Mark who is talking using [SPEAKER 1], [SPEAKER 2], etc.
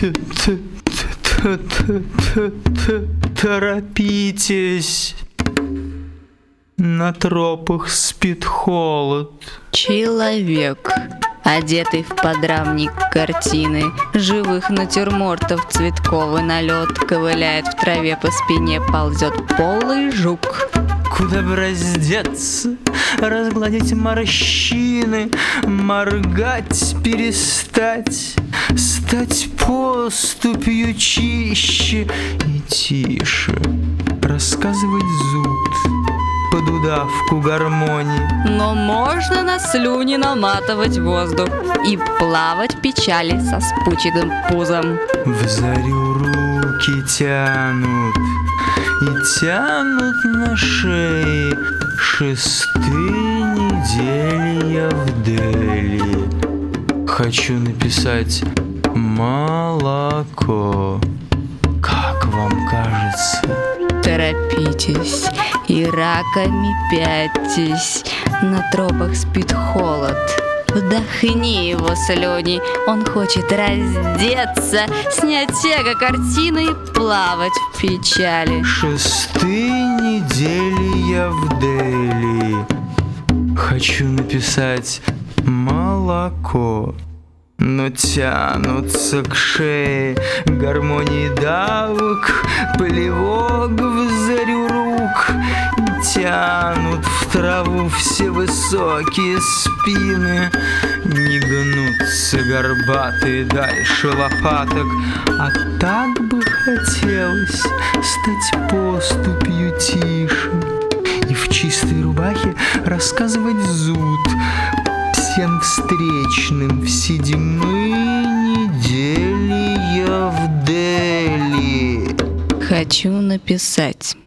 [SPEAKER 1] Торопитесь, на тропах спит холод.
[SPEAKER 2] Человек, одетый в подрамник картины, живых натюрмортов цветковый налет, ковыляет в траве, по спине ползет полый жук.
[SPEAKER 1] Куда бы раздеться, разгладить морщины, моргать, перестать, стать поступью чище и тише, рассказывать зуд под удавку гармонии.
[SPEAKER 2] Но можно на слюни наматывать воздух и плавать в печали со спученным пузом.
[SPEAKER 1] В зарю руки тянут и тянут на шее. 6-й недели я в Дели. Хочу написать молоко. Как вам кажется?
[SPEAKER 2] Торопитесь и раками пятьтесь, на тропах спит холод. Вдохни его слюни, он хочет раздеться, снять эго-картины и плавать в печали.
[SPEAKER 1] 6-й недели я в Дели. Хочу написать молоко. Но тянутся к шее гармонии давок, плевок в зарю рук. Тянут в траву все высокие спины. Не гнутся горбатые дальше лопаток. А так бы хотелось стать поступью тише и в чистой рубахе рассказывать зуд всем встречным в 7-й недели я в Дели.
[SPEAKER 2] Хочу написать